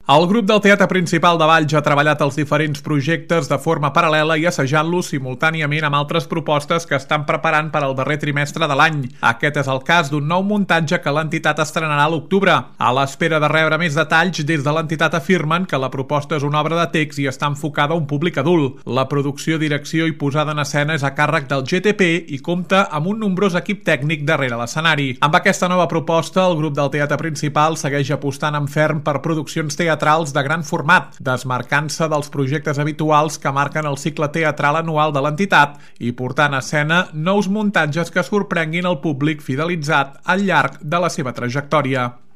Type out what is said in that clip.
El grup del Teatre Principal de Valls ha treballat els diferents projectes de forma paral·lela i assajant-los simultàniament amb altres propostes que estan preparant per al darrer trimestre de l'any. Aquest és el cas d'un nou muntatge que l'entitat estrenarà a l'octubre. A l'espera de rebre més detalls, des de l'entitat afirmen que la proposta és una obra de text i està enfocada a un públic adult. La producció, direcció i posada en escena és a càrrec del GTP i compta amb un nombrós equip tècnic darrere l'escenari. Amb aquesta nova proposta, el grup del Teatre Principal segueix apostant en ferm per produccions teatrals de gran format, desmarcant-se dels projectes habituals que marquen el cicle teatral anual de l'entitat i portant a escena nous muntatges que sorprenguin el públic fidelitzat al llarg de la seva trajectòria.